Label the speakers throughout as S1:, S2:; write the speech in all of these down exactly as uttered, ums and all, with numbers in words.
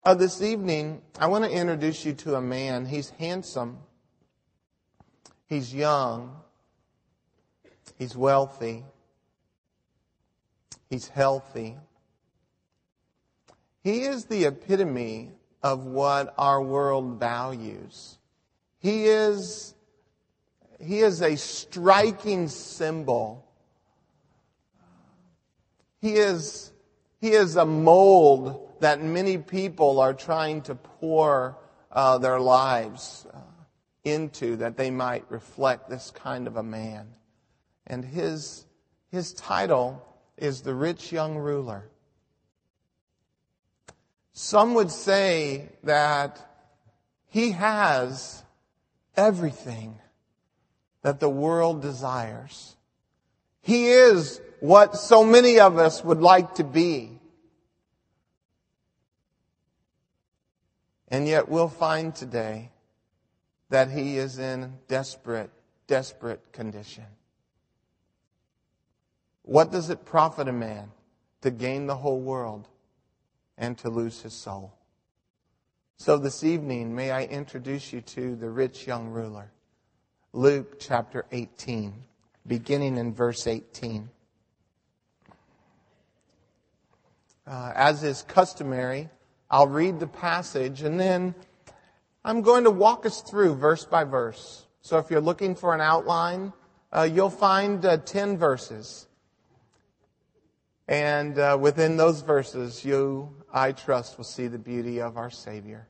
S1: Uh, this evening, I want to introduce you to a man. He's handsome. He's young. He's wealthy. He's healthy. He is the epitome of what our world values. He is, he is a striking symbol. He is, he is a mold that many people are trying to pour uh, their lives uh, into, that they might reflect this kind of a man. And his, his title is the Rich Young Ruler. Some would say that he has everything that the world desires. He is what so many of us would like to be. And yet we'll find today that he is in desperate, desperate condition. What does it profit a man to gain the whole world and to lose his soul? So this evening, may I introduce you to the rich young ruler. Luke chapter eighteen, beginning in verse eighteen. Uh, as is customary, I'll read the passage and then I'm going to walk us through verse by verse. So if you're looking for an outline, uh, you'll find uh, ten verses. And uh, within those verses, you, I trust, will see the beauty of our Savior.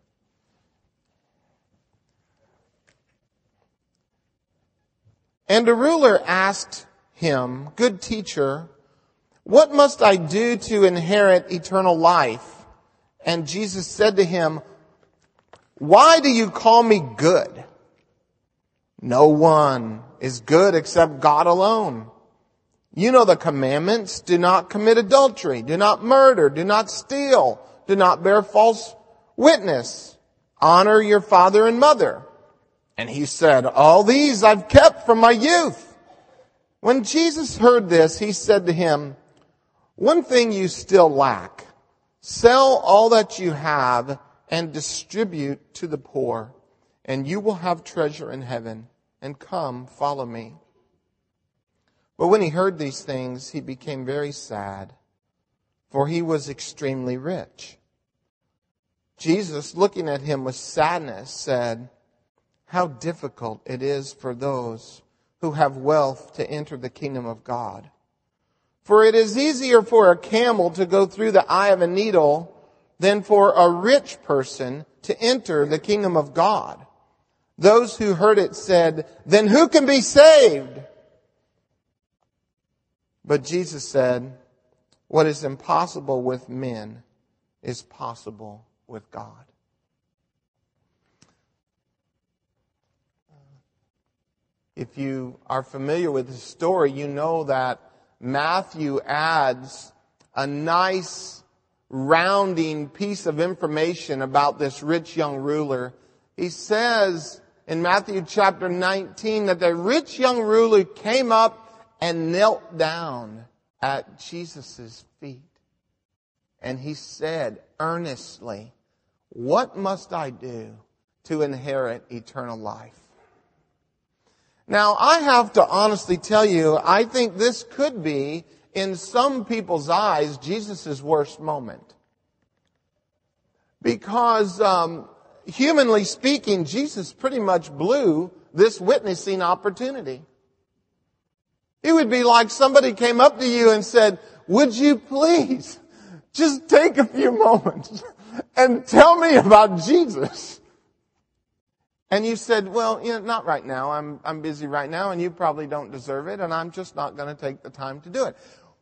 S1: And a ruler asked him, "Good teacher, what must I do to inherit eternal life?" And Jesus said to him, "Why do you call me good? No one is good except God alone. You know the commandments. Do not commit adultery. Do not murder. Do not steal. Do not bear false witness. Honor your father and mother." And he said, "All these I've kept from my youth." When Jesus heard this, he said to him, "One thing you still lack. Sell all that you have and distribute to the poor, and you will have treasure in heaven. And come, follow me." But when he heard these things, he became very sad, for he was extremely rich. Jesus, looking at him with sadness, said, "How difficult it is for those who have wealth to enter the kingdom of God. For it is easier for a camel to go through the eye of a needle than for a rich person to enter the kingdom of God." Those who heard it said, "Then who can be saved?" But Jesus said, "What is impossible with men is possible with God." If you are familiar with the story, you know that Matthew adds a nice rounding piece of information about this rich young ruler. He says in Matthew chapter nineteen that the rich young ruler came up and knelt down at Jesus' feet. And he said earnestly, "What must I do to inherit eternal life?" Now, I have to honestly tell you, I think this could be, in some people's eyes, Jesus' worst moment. Because, um, humanly speaking, Jesus pretty much blew this witnessing opportunity. It would be like somebody came up to you and said, "Would you please just take a few moments and tell me about Jesus?" And you said, "Well, you know, not right now. I'm, I'm busy right now, and you probably don't deserve it, and I'm just not going to take the time to do it."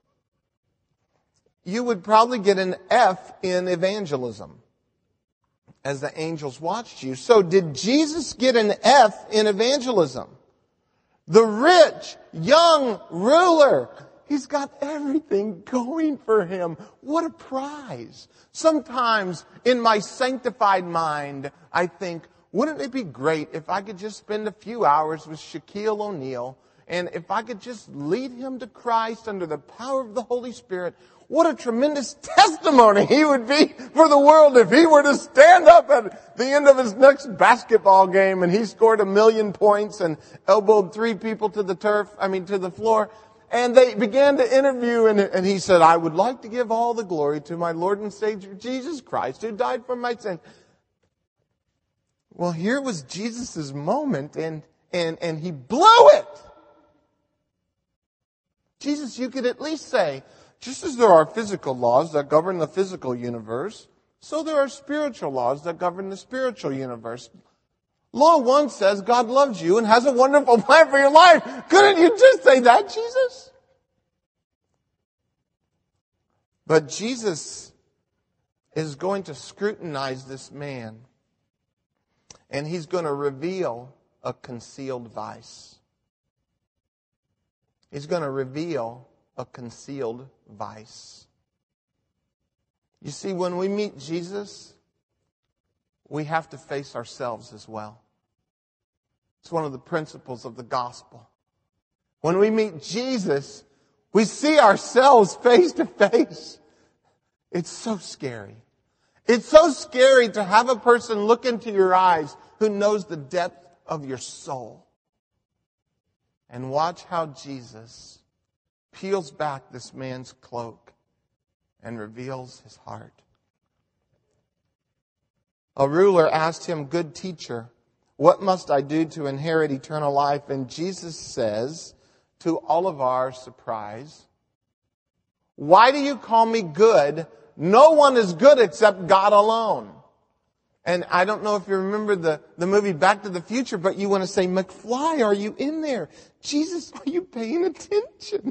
S1: You would probably get an F in evangelism as the angels watched you. So did Jesus get an F in evangelism? The rich, young ruler, he's got everything going for him. What a prize. Sometimes in my sanctified mind, I think, wouldn't it be great if I could just spend a few hours with Shaquille O'Neal, and if I could just lead him to Christ under the power of the Holy Spirit? What a tremendous testimony he would be for the world if he were to stand up at the end of his next basketball game and he scored a million points and elbowed three people to the turf, I mean to the floor. And they began to interview and, and he said, I would like to give all the glory to my Lord and Savior Jesus Christ who died for my sins. Well, here was Jesus' moment and, and, and he blew it. Jesus, you could at least say, just as there are physical laws that govern the physical universe, so there are spiritual laws that govern the spiritual universe. Law one says God loves you and has a wonderful plan for your life. Couldn't you just say that, Jesus? But Jesus is going to scrutinize this man, and he's going to reveal a concealed vice. He's going to reveal a concealed vice. You see, when we meet Jesus, we have to face ourselves as well. It's one of the principles of the gospel. When we meet Jesus, we see ourselves face to face. It's so scary. It's so scary to have a person look into your eyes who knows the depth of your soul. And watch how Jesus peels back this man's cloak and reveals his heart. A ruler asked him, Good teacher, what must I do to inherit eternal life? And Jesus says, to all of our surprise, why do you call me good? No one is good except God alone. And I don't know if you remember the, the movie Back to the Future, but you want to say, McFly, are you in there? Jesus, are you paying attention?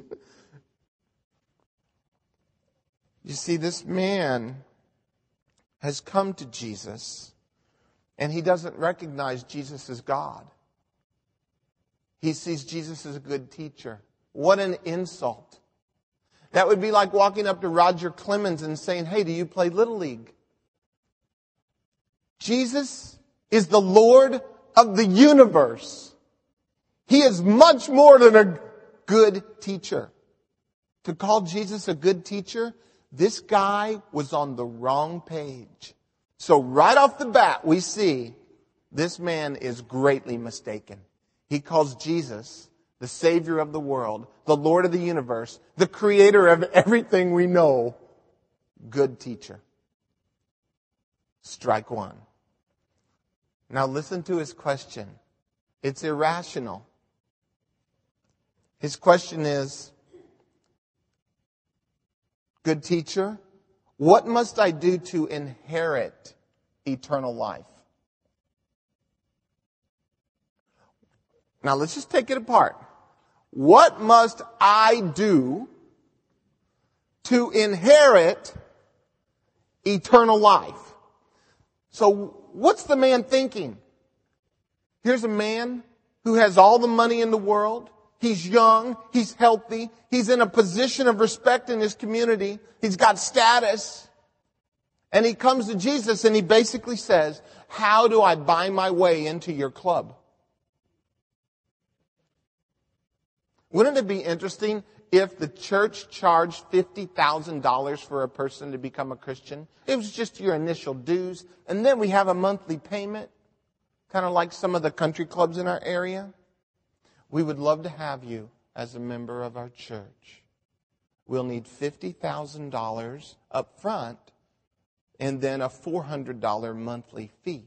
S1: You see, this man has come to Jesus, and he doesn't recognize Jesus as God. He sees Jesus as a good teacher. What an insult. That would be like walking up to Roger Clemens and saying, hey, do you play Little League? Jesus is the Lord of the universe. He is much more than a good teacher. To call Jesus a good teacher, this guy was on the wrong page. So right off the bat, we see this man is greatly mistaken. He calls Jesus the Savior of the world, the Lord of the universe, the creator of everything we know, good teacher. Strike one. Now listen to his question. It's irrational. His question is, Good teacher, what must I do to inherit eternal life? Now let's just take it apart. What must I do to inherit eternal life? So what's the man thinking? Here's a man who has all the money in the world. He's young. He's healthy. He's in a position of respect in his community. He's got status. And he comes to Jesus and he basically says, how do I buy my way into your club? Wouldn't it be interesting if the church charged fifty thousand dollars for a person to become a Christian? It was just your initial dues. And then we have a monthly payment, kind of like some of the country clubs in our area. We would love to have you as a member of our church. We'll need fifty thousand dollars up front and then a four hundred dollars monthly fee.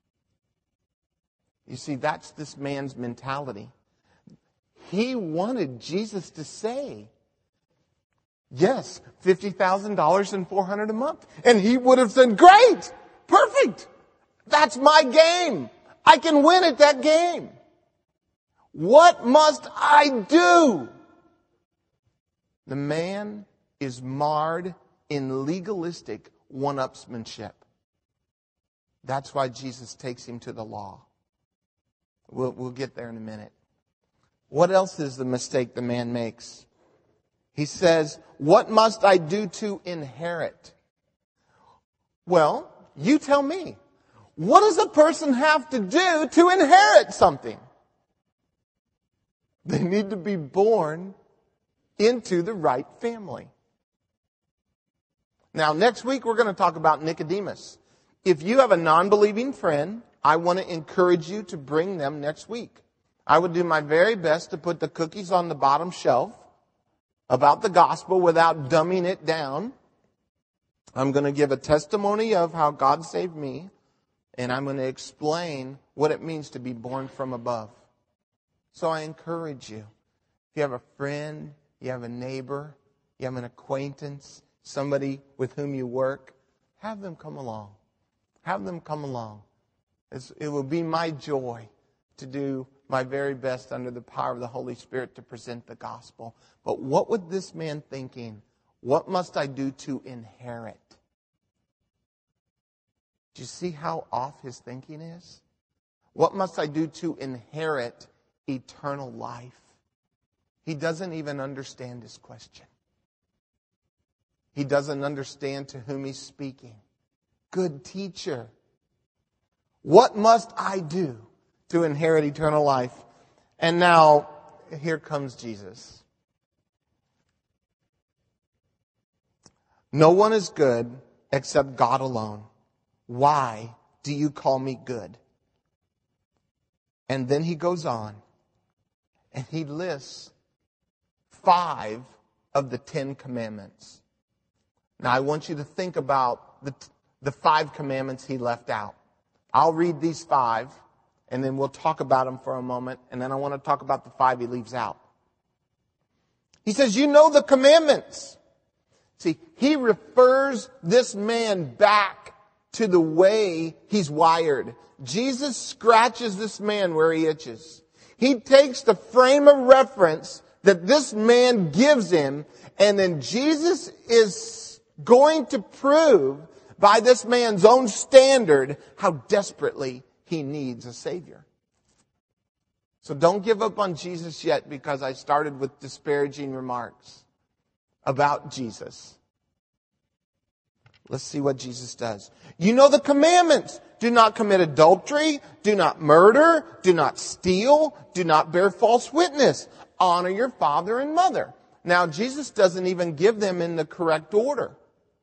S1: You see, that's this man's mentality. He wanted Jesus to say, yes, fifty thousand dollars and four hundred dollars a month. And he would have said, great, perfect. That's my game. I can win at that game. What must I do? The man is marred in legalistic one-upsmanship. That's why Jesus takes him to the law. We'll, we'll get there in a minute. What else is the mistake the man makes? He says, what must I do to inherit? Well, you tell me. What does a person have to do to inherit something? They need to be born into the right family. Now, next week we're going to talk about Nicodemus. If you have a non-believing friend, I want to encourage you to bring them next week. I would do my very best to put the cookies on the bottom shelf about the gospel without dumbing it down. I'm going to give a testimony of how God saved me, and I'm going to explain what it means to be born from above. So I encourage you. If you have a friend, you have a neighbor, you have an acquaintance, somebody with whom you work, have them come along. Have them come along. It's, it will be my joy to do my very best under the power of the Holy Spirit to present the gospel. But what would this man thinking? What must I do to inherit? Do you see how off his thinking is? What must I do to inherit eternal life? He doesn't even understand his question. He doesn't understand to whom he's speaking. Good teacher, what must I do to inherit eternal life? And now, here comes Jesus. No one is good except God alone. Why do you call me good? And then he goes on and he lists five of the Ten Commandments. Now, I want you to think about the, the five commandments he left out. I'll read these five, and then we'll talk about them for a moment, and then I want to talk about the five he leaves out. He says, you know the commandments. See, he refers this man back to the way he's wired. Jesus scratches this man where he itches. He takes the frame of reference that this man gives him, and then Jesus is going to prove by this man's own standard how desperately he needs a Savior. So don't give up on Jesus yet because I started with disparaging remarks about Jesus. Let's see what Jesus does. You know the commandments. Do not commit adultery. Do not murder. Do not steal. Do not bear false witness. Honor your father and mother. Now, Jesus doesn't even give them in the correct order.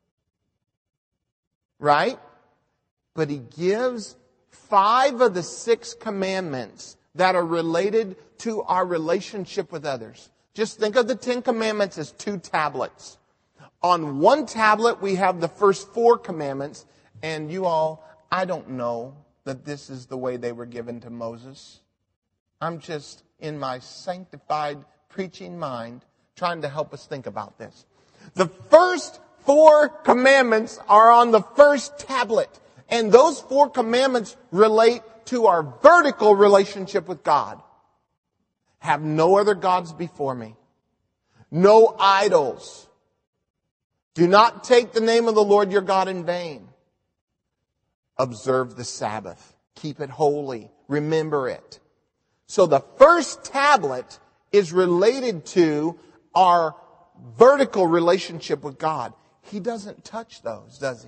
S1: Right? But he gives five of the six commandments that are related to our relationship with others. Just think of the Ten Commandments as two tablets. On one tablet, we have the first four commandments. And you all, I don't know that this is the way they were given to Moses. I'm just in my sanctified preaching mind trying to help us think about this. The first four commandments are on the first tablet. And those four commandments relate to our vertical relationship with God. Have no other gods before me. No idols. Do not take the name of the Lord your God in vain. Observe the Sabbath. Keep it holy. Remember it. So the first tablet is related to our vertical relationship with God. He doesn't touch those, does he?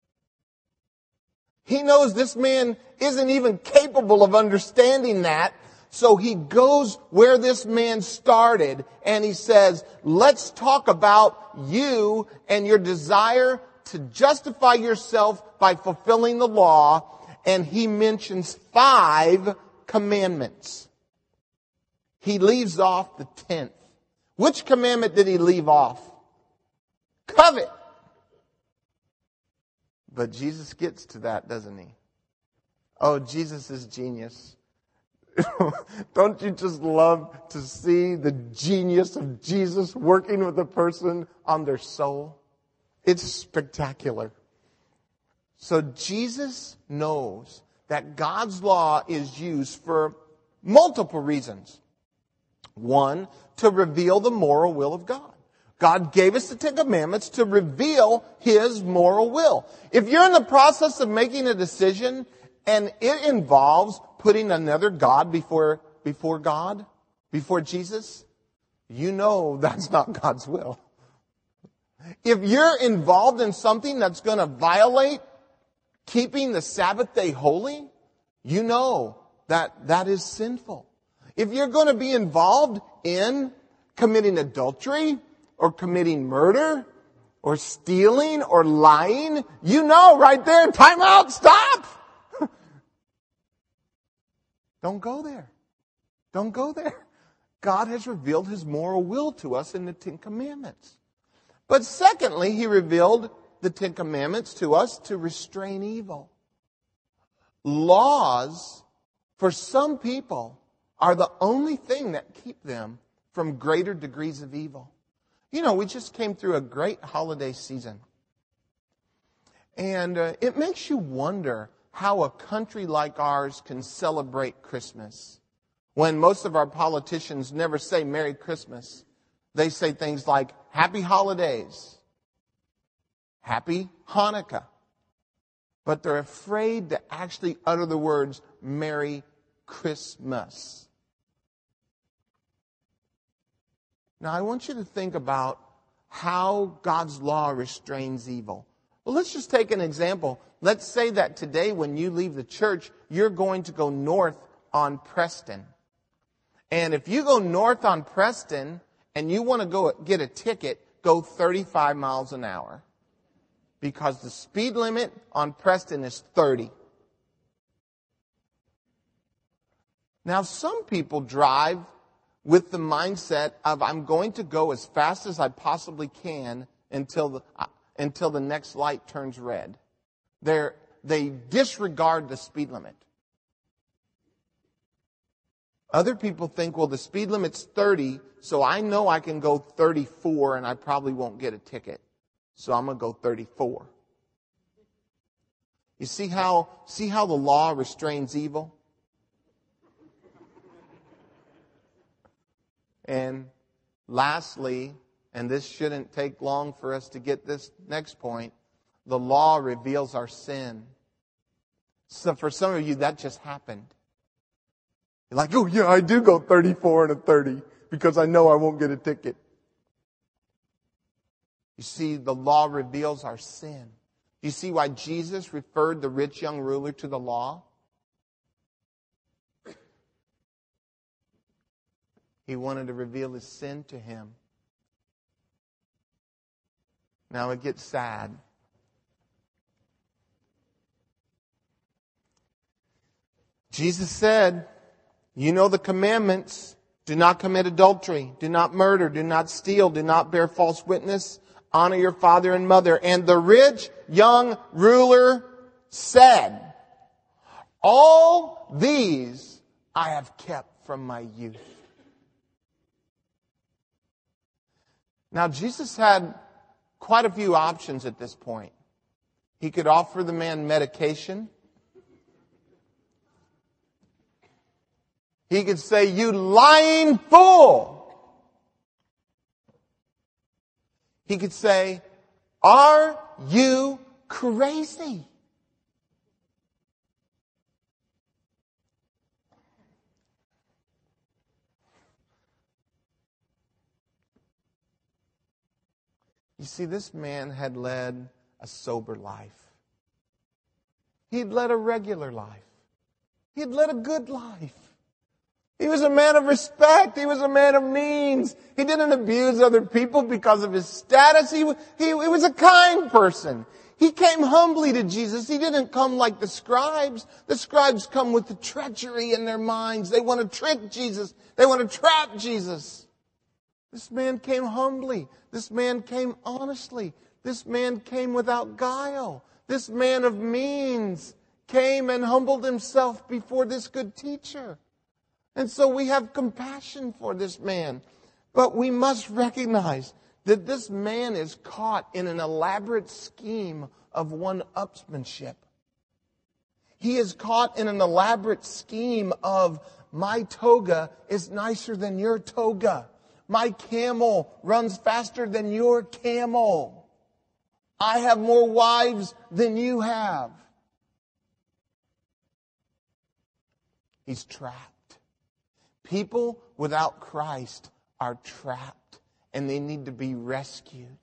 S1: He knows this man isn't even capable of understanding that. So he goes where this man started and he says, let's talk about you and your desire to justify yourself by fulfilling the law. And he mentions five commandments. He leaves off the tenth. Which commandment did he leave off? Covet. But Jesus gets to that, doesn't he? Oh, Jesus is genius. Don't you just love to see the genius of Jesus working with a person on their soul? It's spectacular. So Jesus knows that God's law is used for multiple reasons. One, to reveal the moral will of God. God gave us the Ten Commandments to reveal His moral will. If you're in the process of making a decision and it involves putting another God before, before God, before Jesus, you know that's not God's will. If you're involved in something that's going to violate keeping the Sabbath day holy, you know that that is sinful. If you're going to be involved in committing adultery or committing murder or stealing or lying, you know right there, time out, stop. Don't go there. Don't go there. God has revealed his moral will to us in the Ten Commandments. But secondly, he revealed the Ten Commandments to us to restrain evil. Laws, for some people, are the only thing that keep them from greater degrees of evil. You know, we just came through a great holiday season. And uh, it makes you wonder how a country like ours can celebrate Christmas when most of our politicians never say Merry Christmas. They say things like Happy Holidays, Happy Hanukkah. But they're afraid to actually utter the words Merry Christmas. Now, I want you to think about how God's law restrains evil. Well, let's just take an example. Let's say that today when you leave the church, you're going to go north on Preston. And if you go north on Preston and you want to go get a ticket, go thirty-five miles an hour. Because the speed limit on Preston is thirty. Now, some people drive with the mindset of I'm going to go as fast as I possibly can until the, uh, until the next light turns red. They're, they disregard the speed limit. Other people think, well, the speed limit's thirty, so I know I can go thirty-four and I probably won't get a ticket. So I'm going to go thirty-four. You see how, see how the law restrains evil? And lastly, and this shouldn't take long for us to get this next point, the law reveals our sin. So for some of you, that just happened. You're like, oh yeah, I do go thirty-four and a thirty because I know I won't get a ticket. You see, the law reveals our sin. You see why Jesus referred the rich young ruler to the law? He wanted to reveal his sin to him. Now it gets sad. Jesus said, you know the commandments. Do not commit adultery. Do not murder. Do not steal. Do not bear false witness. Honor your father and mother. And the rich young ruler said, all these I have kept from my youth. Now, Jesus had quite a few options at this point. He could offer the man medication. He could say, you lying fool. He could say, are you crazy? You see, this man had led a sober life. He'd led a regular life. He'd led a good life. He was a man of respect. He was a man of means. He didn't abuse other people because of his status. He, he, he was a kind person. He came humbly to Jesus. He didn't come like the scribes. The scribes come with the treachery in their minds. They want to trick Jesus. They want to trap Jesus. This man came humbly. This man came honestly. This man came without guile. This man of means came and humbled himself before this good teacher. And so we have compassion for this man. But we must recognize that this man is caught in an elaborate scheme of one-upsmanship. He is caught in an elaborate scheme of my toga is nicer than your toga. My camel runs faster than your camel. I have more wives than you have. He's trapped. People without Christ are trapped, and they need to be rescued.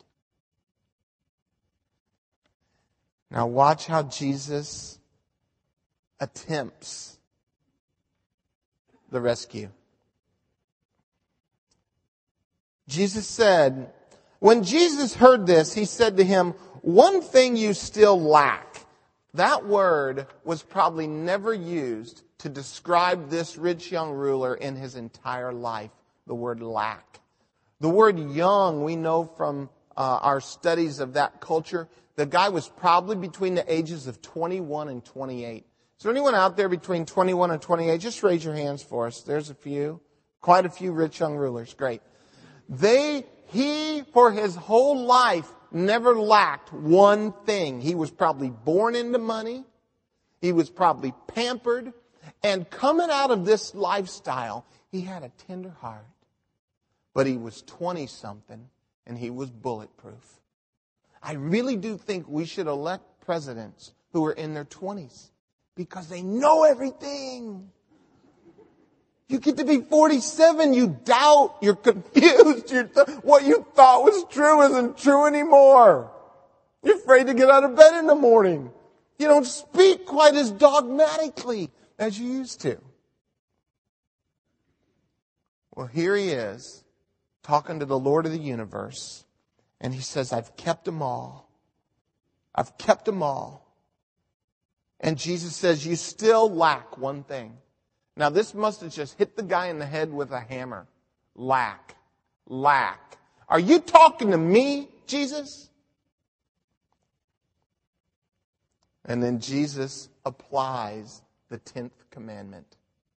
S1: Now watch how Jesus attempts the rescue. Jesus said, When Jesus heard this, he said to him, one thing you still lack. That word was probably never used to describe this rich young ruler in his entire life, the word lack. The word young, we know from uh, our studies of that culture, the guy was probably between the ages of twenty-one and twenty-eight. Is there anyone out there between twenty-one and twenty-eight? Just raise your hands for us. There's a few. Quite a few rich young rulers. Great. They, he, for his whole life, never lacked one thing. He was probably born into money. He was probably pampered. And coming out of this lifestyle, he had a tender heart. But he was twenty-something, and he was bulletproof. I really do think we should elect presidents who are in their twenties because they know everything. You get to be forty-seven, you doubt, you're confused. You're th- what you thought was true isn't true anymore. You're afraid to get out of bed in the morning. You don't speak quite as dogmatically as you used to. Well, here he is, talking to the Lord of the universe, and he says, I've kept them all. I've kept them all. And Jesus says, you still lack one thing. Now, this must have just hit the guy in the head with a hammer. Lack. Lack. Are you talking to me, Jesus? And then Jesus applies the tenth commandment.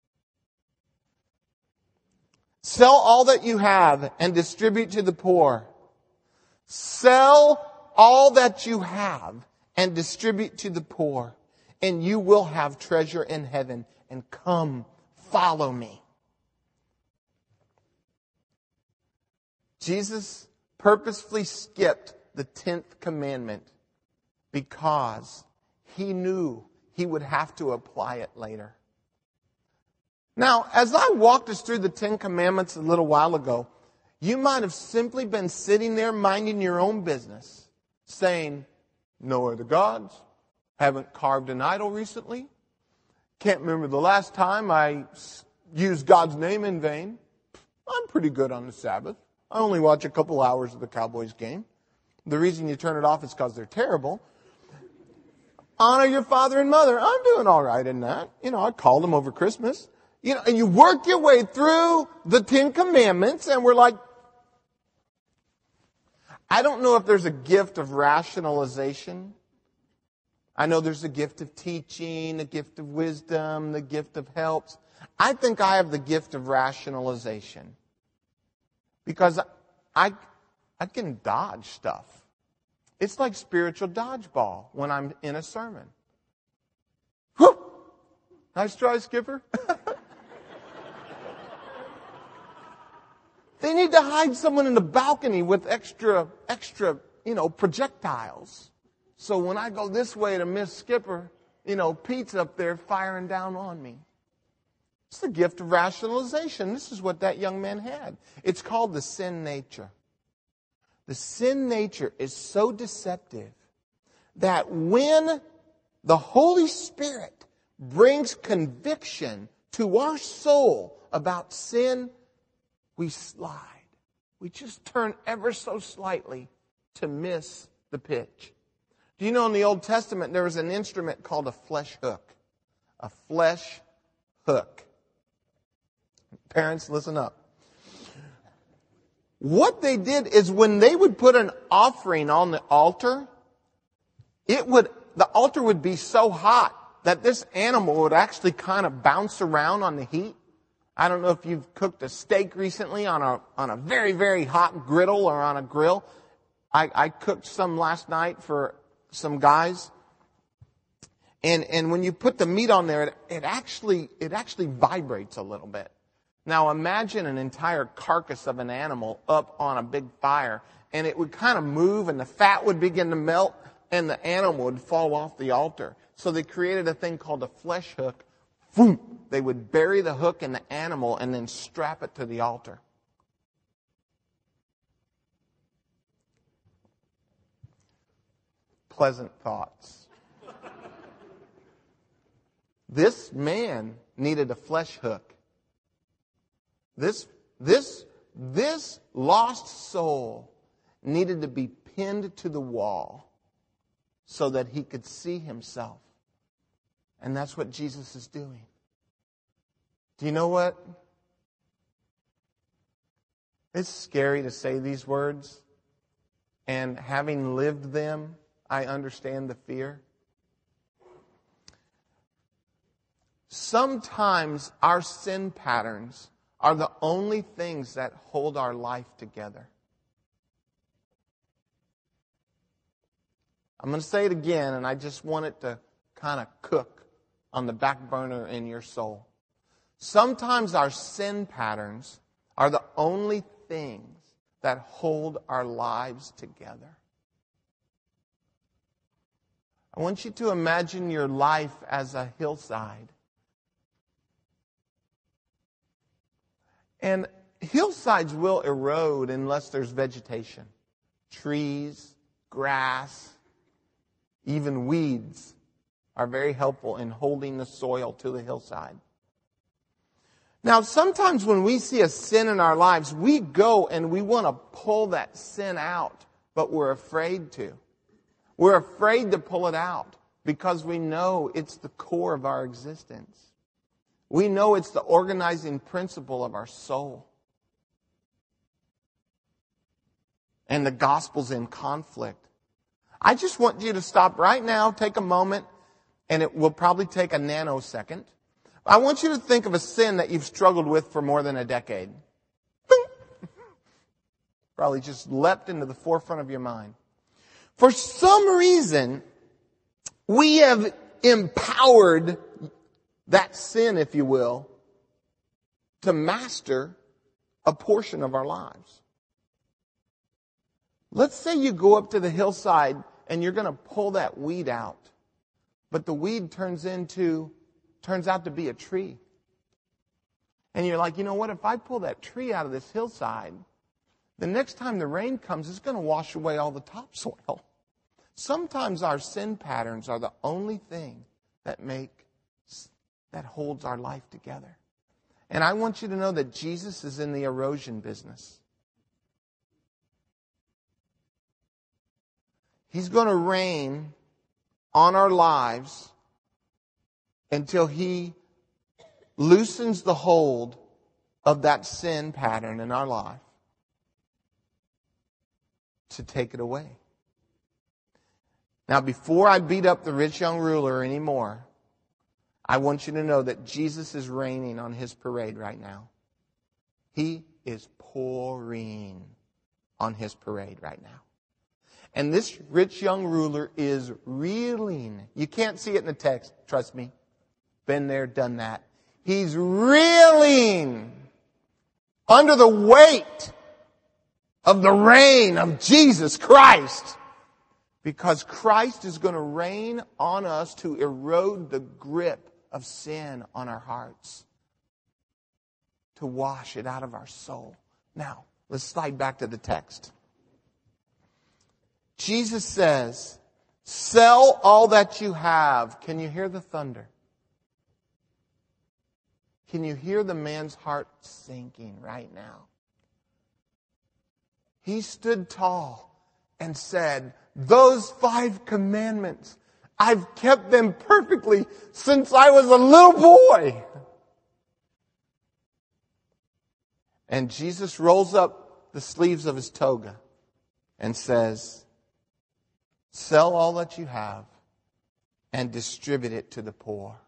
S1: Sell all that you have and distribute to the poor. Sell all that you have and distribute to the poor, and you will have treasure in heaven. And come, follow me. Jesus purposefully skipped the tenth commandment because he knew he would have to apply it later. Now, as I walked us through the Ten Commandments a little while ago, you might have simply been sitting there minding your own business, saying, no other gods, haven't carved an idol recently, can't remember the last time I used God's name in vain. I'm pretty good on the Sabbath. I only watch a couple hours of the Cowboys game. The reason you turn it off is because they're terrible. Honor your father and mother. I'm doing all right in that. You know, I called them over Christmas. You know, and you work your way through the Ten Commandments, and we're like, I don't know if there's a gift of rationalization. I know there's a gift of teaching, a gift of wisdom, the gift of helps. I think I have the gift of rationalization because I, I can dodge stuff. It's like spiritual dodgeball when I'm in a sermon. Whew! Nice try, Skipper. They need to hide someone in the balcony with extra, extra, you know, projectiles. So when I go this way to miss Skipper, you know, Pete's up there firing down on me. It's the gift of rationalization. This is what that young man had. It's called the sin nature. The sin nature is so deceptive that when the Holy Spirit brings conviction to our soul about sin, we slide. We just turn ever so slightly to miss the pitch. Do you know in the Old Testament there was an instrument called a flesh hook? A flesh hook. Parents, listen up. What they did is when they would put an offering on the altar, it would the altar would be so hot that this animal would actually kind of bounce around on the heat. I don't know if you've cooked a steak recently on a on a very, very hot griddle or on a grill. I, I cooked some last night for some guys. And and when you put the meat on there, it, it actually it actually vibrates a little bit. Now imagine an entire carcass of an animal up on a big fire, and it would kind of move, and the fat would begin to melt, and the animal would fall off the altar. So they created a thing called a flesh hook. Boom! They would bury the hook in the animal and then strap it to the altar. Pleasant thoughts. This man needed a flesh hook. This, this, this lost soul needed to be pinned to the wall so that he could see himself. And that's what Jesus is doing. Do you know what? It's scary to say these words. And having lived them, I understand the fear. Sometimes our sin patterns are the only things that hold our life together. I'm going to say it again, and I just want it to kind of cook on the back burner in your soul. Sometimes our sin patterns are the only things that hold our lives together. I want you to imagine your life as a hillside. And hillsides will erode unless there's vegetation. Trees, grass, even weeds are very helpful in holding the soil to the hillside. Now, sometimes when we see a sin in our lives, we go and we want to pull that sin out, but we're afraid to. We're afraid to pull it out because we know it's the core of our existence. We know it's the organizing principle of our soul. And the gospel's in conflict. I just want you to stop right now, take a moment, and it will probably take a nanosecond. I want you to think of a sin that you've struggled with for more than a decade. Probably just leapt into the forefront of your mind. For some reason, we have empowered that sin, if you will, to master a portion of our lives. Let's say you go up to the hillside and you're going to pull that weed out, but the weed turns into, turns out to be a tree. And you're like, you know what, if I pull that tree out of this hillside, the next time the rain comes, it's going to wash away all the topsoil. Sometimes our sin patterns are the only thing that make that holds our life together. And I want you to know that Jesus is in the erosion business. He's going to reign on our lives until He loosens the hold of that sin pattern in our life to take it away. Now, before I beat up the rich young ruler anymore, I want you to know that Jesus is reigning on His parade right now. He is pouring on His parade right now. And this rich young ruler is reeling. You can't see it in the text, trust me. Been there, done that. He's reeling under the weight of the reign of Jesus Christ. Because Christ is going to reign on us to erode the grip of sin on our hearts, to wash it out of our soul. Now, let's slide back to the text. Jesus says, sell all that you have. Can you hear the thunder? Can you hear the man's heart sinking right now? He stood tall and said, those five commandments, I've kept them perfectly since I was a little boy. And Jesus rolls up the sleeves of His toga and says, sell all that you have and distribute it to the poor.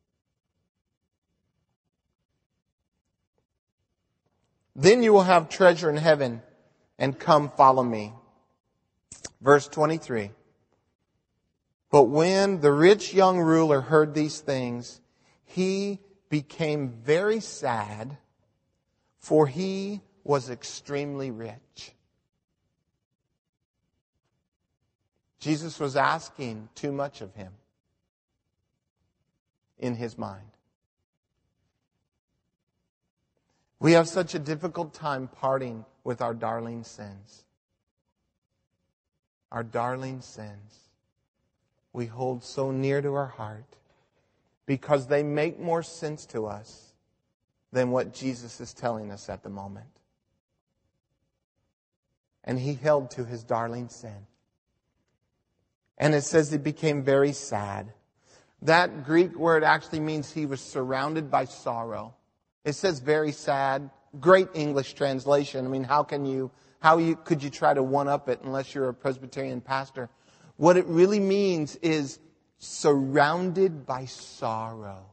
S1: Then you will have treasure in heaven, and come follow me. Verse twenty-three. But when the rich young ruler heard these things, he became very sad, for he was extremely rich. Jesus was asking too much of him in his mind. We have such a difficult time parting with our darling sins. Our darling sins. We hold so near to our heart because they make more sense to us than what Jesus is telling us at the moment. And he held to his darling sin. And it says he became very sad. That Greek word actually means he was surrounded by sorrow. It says very sad. Great English translation. I mean, how can you, how you, could you try to one-up it unless you're a Presbyterian pastor? What it really means is surrounded by sorrow.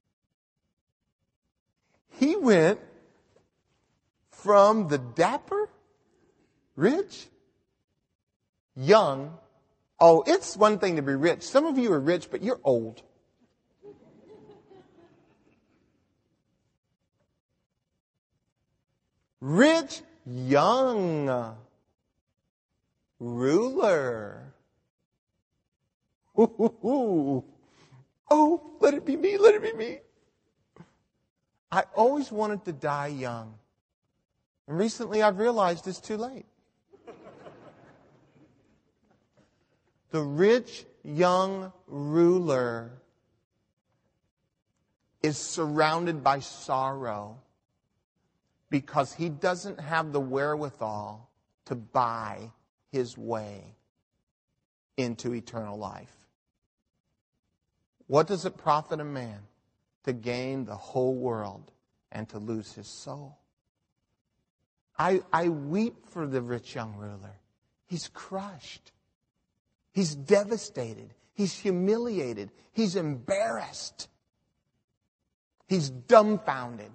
S1: He went from the dapper, rich, young. Oh, it's one thing to be rich. Some of you are rich, but you're old. Rich, young, ruler. Ooh, ooh, ooh. Oh, let it be me, let it be me. I always wanted to die young. And recently I've realized it's too late. The rich young ruler is surrounded by sorrow because he doesn't have the wherewithal to buy his way into eternal life. What does it profit a man to gain the whole world and to lose his soul? I, I weep for the rich young ruler. He's crushed. He's devastated. He's humiliated. He's embarrassed. He's dumbfounded.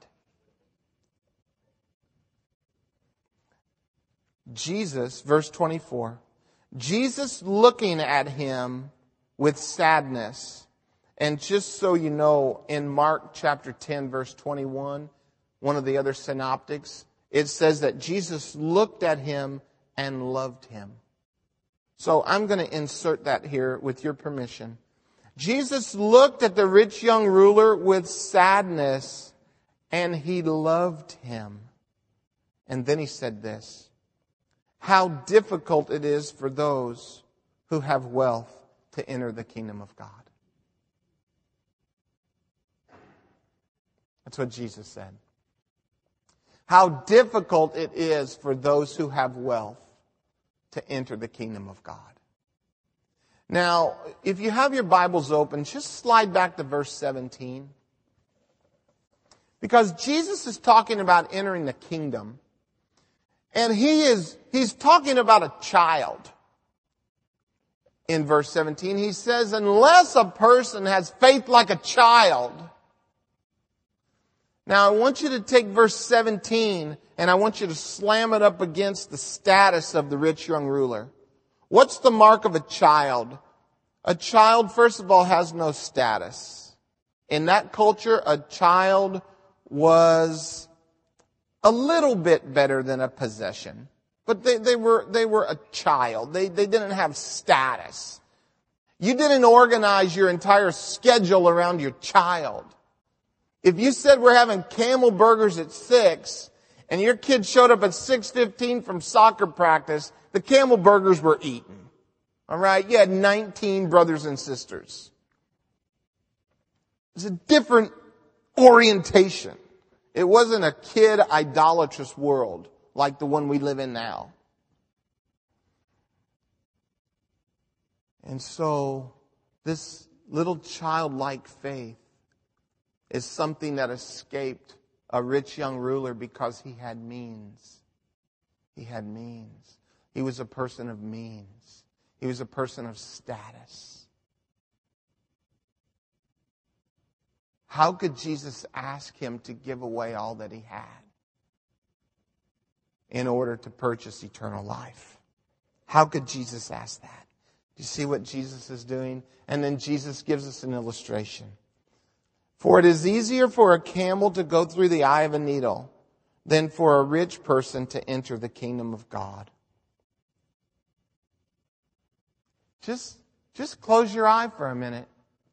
S1: Jesus, verse twenty-four, Jesus looking at him with sadness. And just so you know, in Mark chapter ten, verse twenty-one, one of the other synoptics, it says that Jesus looked at him and loved him. So I'm going to insert that here with your permission. Jesus looked at the rich young ruler with sadness, and he loved him. And then he said this, how difficult it is for those who have wealth to enter the kingdom of God. That's what Jesus said. How difficult it is for those who have wealth to enter the kingdom of God. Now, if you have your Bibles open, just slide back to verse seventeen. Because Jesus is talking about entering the kingdom. And he is, he's talking about a child. In verse seventeen, he says, unless a person has faith like a child. Now, I want you to take verse seventeen and I want you to slam it up against the status of the rich young ruler. What's the mark of a child? A child, first of all, has no status. In that culture, a child was a little bit better than a possession. But they, they were, they were a child. They, they didn't have status. You didn't organize your entire schedule around your child. If you said we're having camel burgers at six, and your kid showed up at six fifteen from soccer practice, the camel burgers were eaten. All right? You had nineteen brothers and sisters. It's a different orientation. It wasn't a kid idolatrous world like the one we live in now. And so this little childlike faith is something that escaped a rich young ruler because he had means. He had means. He was a person of means. He was a person of status. How could Jesus ask him to give away all that he had in order to purchase eternal life? How could Jesus ask that? Do you see what Jesus is doing? And then Jesus gives us an illustration. For it is easier for a camel to go through the eye of a needle than for a rich person to enter the kingdom of God. Just, just close your eye for a minute.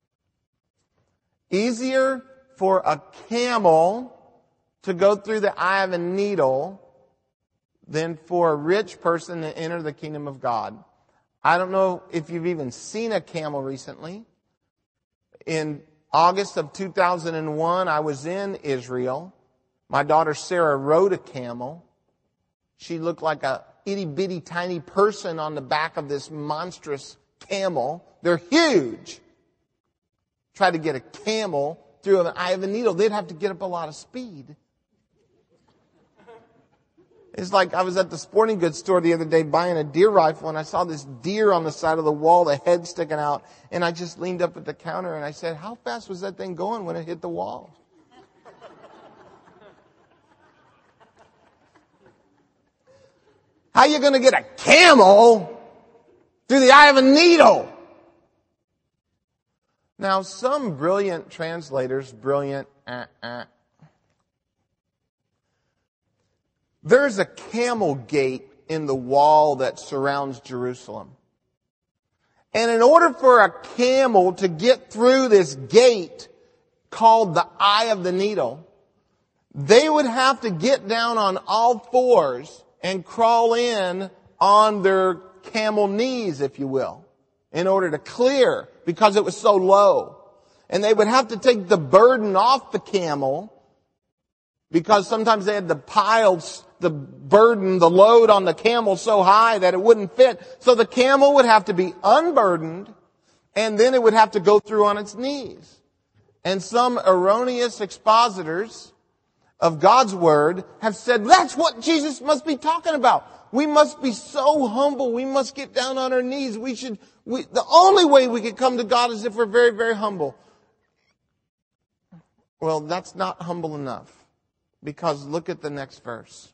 S1: Easier for a camel to go through the eye of a needle than for a rich person to enter the kingdom of God. I don't know if you've even seen a camel recently. In August of two thousand one, I was in Israel. My daughter Sarah rode a camel. She looked like a itty bitty tiny person on the back of this monstrous camel. They're huge. Try to get a camel through an eye of a needle. They'd have to get up a lot of speed. It's like I was at the sporting goods store the other day buying a deer rifle, and I saw this deer on the side of the wall, the head sticking out, and I just leaned up at the counter and I said, how fast was that thing going when it hit the wall? How are you going to get a camel through the eye of a needle? Now, some brilliant translators, brilliant, uh, uh, there's a camel gate in the wall that surrounds Jerusalem. And in order for a camel to get through this gate called the Eye of the Needle, they would have to get down on all fours and crawl in on their camel knees, if you will, in order to clear, because it was so low. And they would have to take the burden off the camel, because sometimes they had the piles, the burden, the load on the camel so high that it wouldn't fit. So the camel would have to be unburdened, and then it would have to go through on its knees. And some erroneous expositors of God's Word have said that's what Jesus must be talking about. We must be so humble. We must get down on our knees. We should, we, the only way we can come to God is if we're very, very humble. Well, that's not humble enough. Because look at the next verse.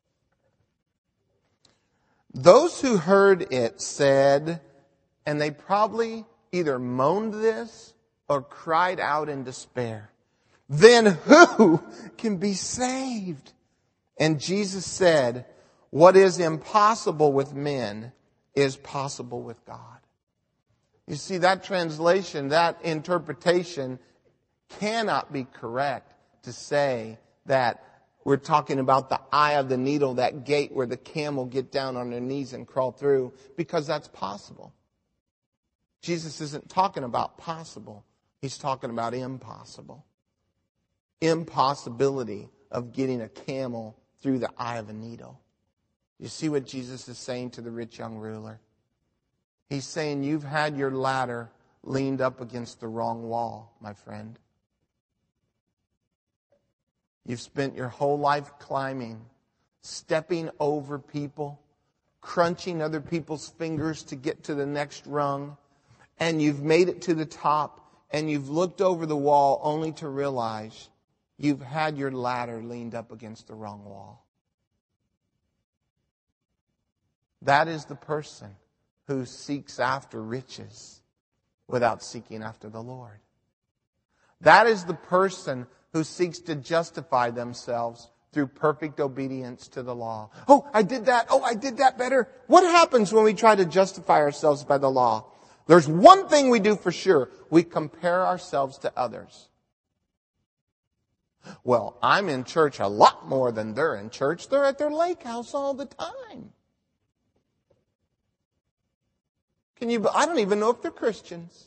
S1: Those who heard it said, and they probably either moaned this or cried out in despair, then who can be saved? And Jesus said, what is impossible with men is possible with God. You see, that translation, that interpretation cannot be correct to say that we're talking about the eye of the needle, that gate where the camel get down on their knees and crawl through, because that's possible. Jesus isn't talking about possible. He's talking about impossible. Impossibility of getting a camel through the eye of a needle. You see what Jesus is saying to the rich young ruler? He's saying you've had your ladder leaned up against the wrong wall, my friend. You've spent your whole life climbing, stepping over people, crunching other people's fingers to get to the next rung, and you've made it to the top, and you've looked over the wall only to realize you've had your ladder leaned up against the wrong wall. That is the person who seeks after riches without seeking after the Lord. That is the person who seeks to justify themselves through perfect obedience to the law. Oh, I did that. Oh, I did that better. What happens when we try to justify ourselves by the law? There's one thing we do for sure. We compare ourselves to others. Well, I'm in church a lot more than they're in church. They're at their lake house all the time. Can you? I don't even know if they're Christians.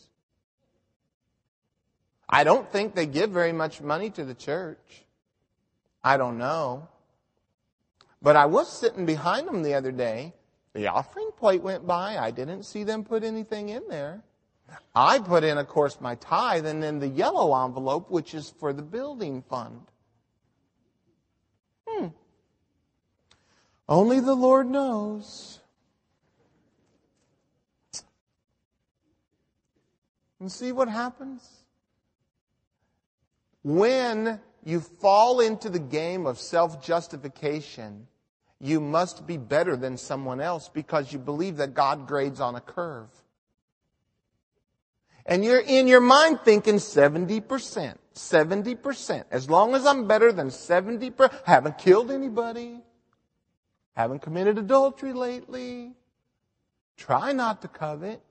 S1: I don't think they give very much money to the church. I don't know. But I was sitting behind them the other day. The offering plate went by. I didn't see them put anything in there. I put in, of course, my tithe and then the yellow envelope, which is for the building fund. Hmm. Only the Lord knows. And see what happens? When you fall into the game of self-justification, you must be better than someone else because you believe that God grades on a curve. And you're in your mind thinking seventy percent, seventy percent. As long as I'm better than seventy percent, haven't killed anybody, haven't committed adultery lately, try not to covet.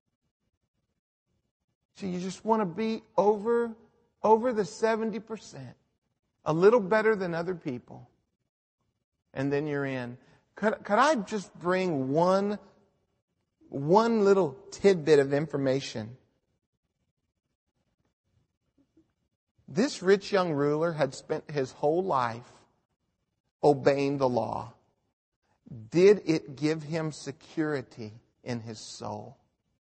S1: So you just want to be over, over the seventy percent, a little better than other people. And then you're in. Could, could I just bring one, one little tidbit of information? This rich young ruler had spent his whole life obeying the law. Did it give him security in his soul?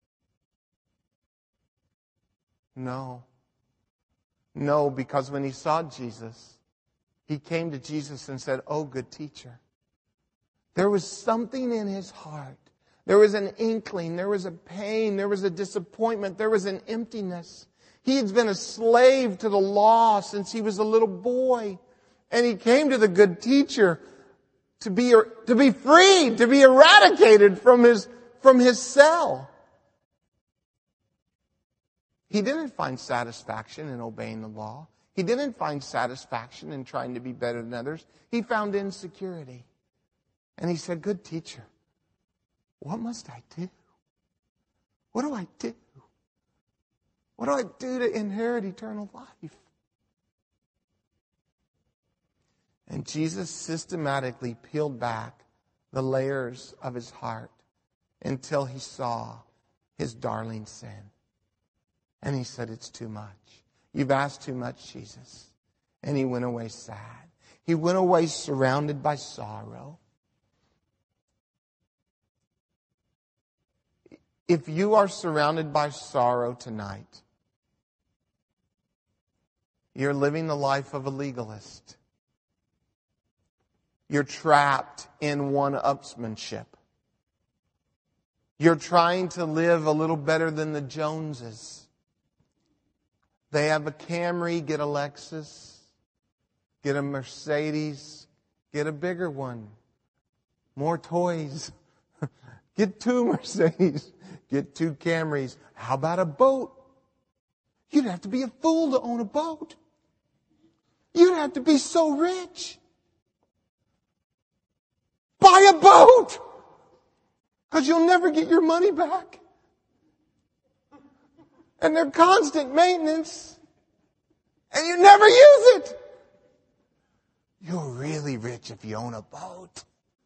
S1: No. No, because when he saw Jesus, he came to Jesus and said, "Oh, good teacher." There was something in his heart. There was an inkling. There was a pain. There was a disappointment. There was an emptiness. He had been a slave to the law since he was a little boy. And he came to the good teacher to be, to be freed, to be eradicated from his, from his cell. He didn't find satisfaction in obeying the law. He didn't find satisfaction in trying to be better than others. He found insecurity. And he said, "Good teacher, what must I do? What do I do? What do I do to inherit eternal life?" And Jesus systematically peeled back the layers of his heart until he saw his darling sin. And he said, "It's too much. You've asked too much, Jesus." And he went away sad. He went away surrounded by sorrow. If you are surrounded by sorrow tonight, you're living the life of a legalist. You're trapped in one-upsmanship. You're trying to live a little better than the Joneses. They have a Camry, get a Lexus. Get a Mercedes, get a bigger one. More toys. Get two Mercedes, get two Camrys. How about a boat? You'd have to be a fool to own a boat. You'd have to be so rich. Buy a boat! Because you'll never get your money back. And they're constant maintenance. And you never use it. You're really rich if you own a boat.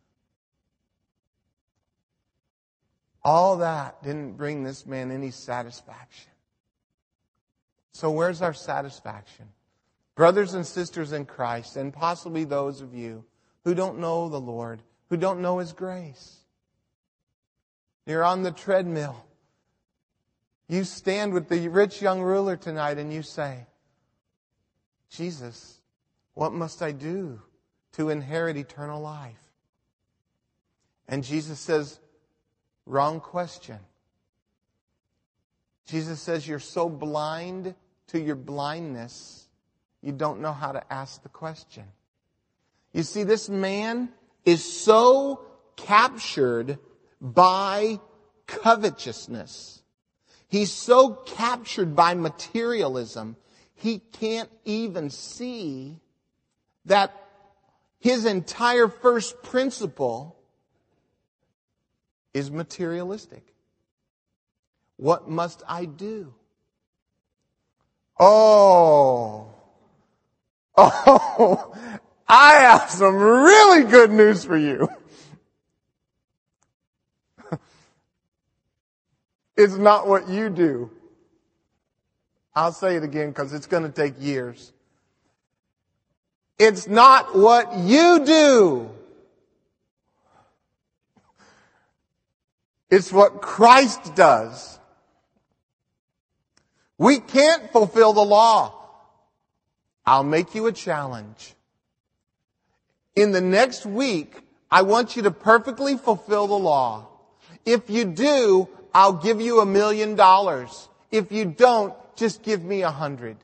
S1: All that didn't bring this man any satisfaction. So where's our satisfaction? Brothers and sisters in Christ, and possibly those of you who don't know the Lord, who don't know His grace. You're on the treadmill. You stand with the rich young ruler tonight and you say, "Jesus, what must I do to inherit eternal life?" And Jesus says, wrong question. Jesus says, you're so blind to your blindness, you don't know how to ask the question. You see, this man is so captured by covetousness. He's so captured by materialism, he can't even see that his entire first principle is materialistic. What must I do? Oh, oh, I have some really good news for you. It's not what you do. I'll say it again because it's going to take years. It's not what you do. It's what Christ does. We can't fulfill the law. I'll make you a challenge. In the next week, I want you to perfectly fulfill the law. If you do, I'll give you a million dollars. If you don't, just give me a hundred.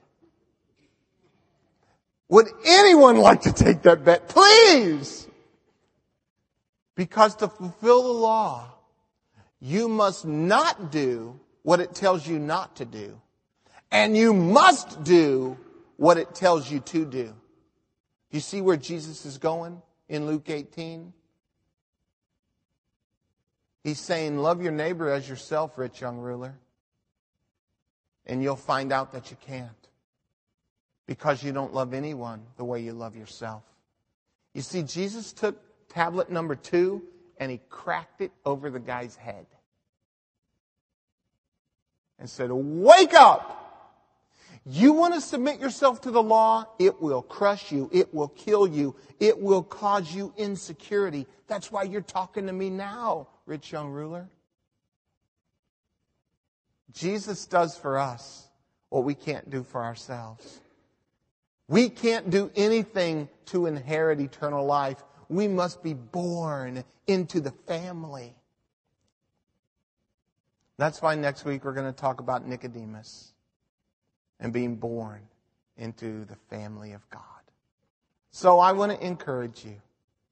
S1: Would anyone like to take that bet? Please! Because to fulfill the law, you must not do what it tells you not to do. And you must do what it tells you to do. You see where Jesus is going in Luke eighteen? He's saying, love your neighbor as yourself, rich young ruler. And you'll find out that you can't. Because you don't love anyone the way you love yourself. You see, Jesus took tablet number two and he cracked it over the guy's head. And said, wake up! You want to submit yourself to the law? It will crush you. It will kill you. It will cause you insecurity. That's why you're talking to me now, rich young ruler. Jesus does for us what we can't do for ourselves. We can't do anything to inherit eternal life. We must be born into the family. That's why next week we're going to talk about Nicodemus and being born into the family of God. So I want to encourage you.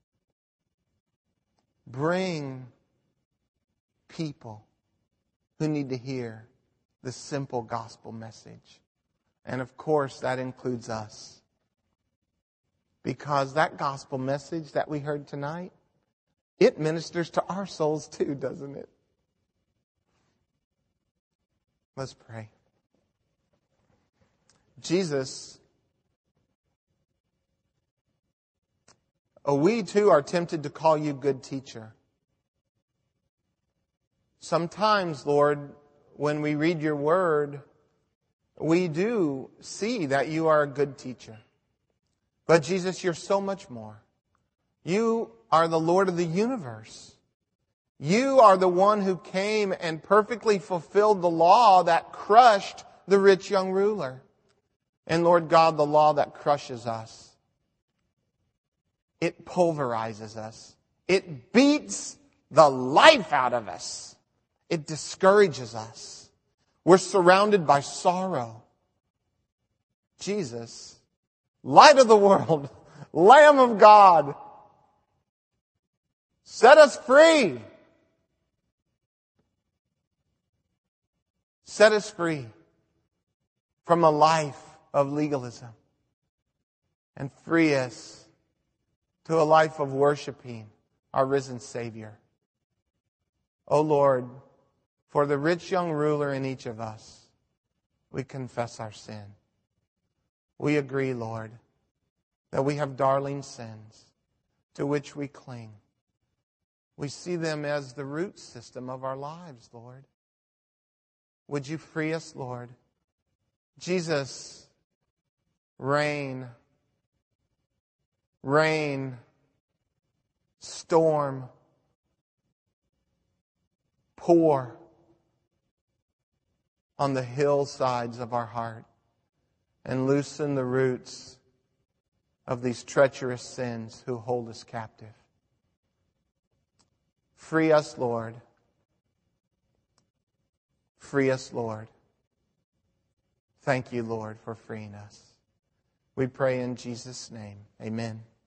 S1: Bring people who need to hear the simple gospel message. And of course, that includes us. Because that gospel message that we heard tonight, it ministers to our souls too, doesn't it? Let's pray. Jesus, oh, we too are tempted to call you good teacher. Sometimes, Lord, when we read your word, we do see that you are a good teacher. But Jesus, you're so much more. You are the Lord of the universe. You are the one who came and perfectly fulfilled the law that crushed the rich young ruler. And Lord God, the law that crushes us, it pulverizes us. It beats the life out of us. It discourages us. We're surrounded by sorrow. Jesus, light of the world, Lamb of God, set us free. Set us free from a life of legalism and free us to a life of worshiping our risen Savior. O Lord, for the rich young ruler in each of us, we confess our sin. We agree, Lord, that we have darling sins to which we cling. We see them as the root system of our lives, Lord. Would you free us, Lord? Jesus, rain, rain, storm, pour on the hillsides of our heart and loosen the roots of these treacherous sins who hold us captive. Free us, Lord. Free us, Lord. Thank you, Lord, for freeing us. We pray in Jesus' name. Amen.